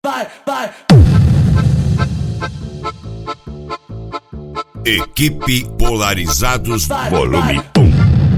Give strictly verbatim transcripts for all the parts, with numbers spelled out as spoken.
vai, vai. Equipe Polarizados, Vai, volume vai. um.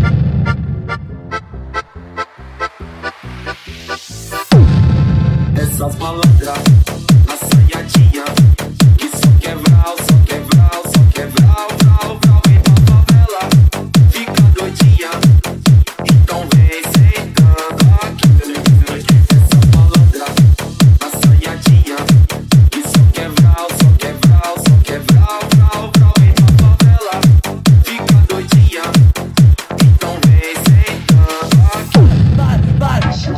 Essas malandras, assanhadinha, que só quer vral, só quer vral, só quer vral, vral, vral. Vem pra favela, fica doidinha, então vem sentando aqui. Essas malandras, assanhadinha, que só quer vral, só quer vral, só quer vral, vral, vral. Vem pra favela, fica doidinha, então vem sentando aqui. Vai, vai.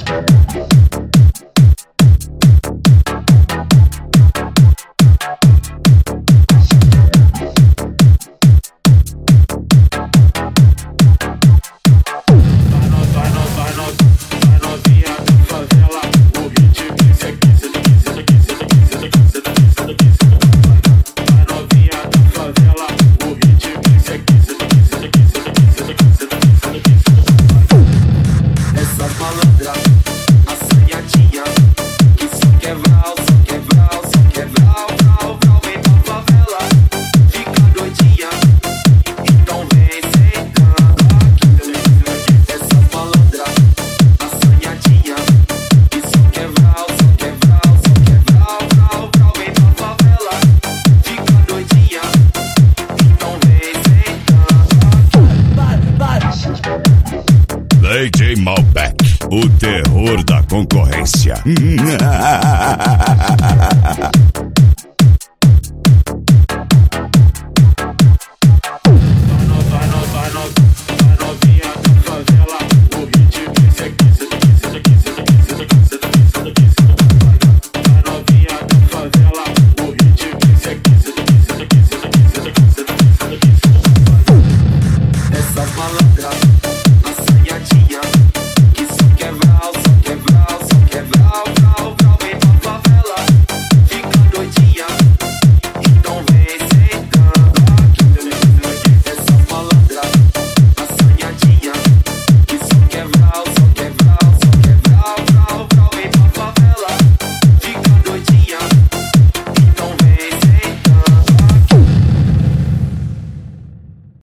Essas malandras, assanhadinha, que só quer vral, só quer vral, só quer vral, vral, vral. Vem pra favela, fica doidinha, então vem sentando aqui. Essas malandras, assanhadinha, que só quer vral, só quer vral, só quer vral, vral, vral. Vem pra favela, fica doidinha, então vem sentando aqui. Vai, vai. D J Malbec, o terror da concorrência.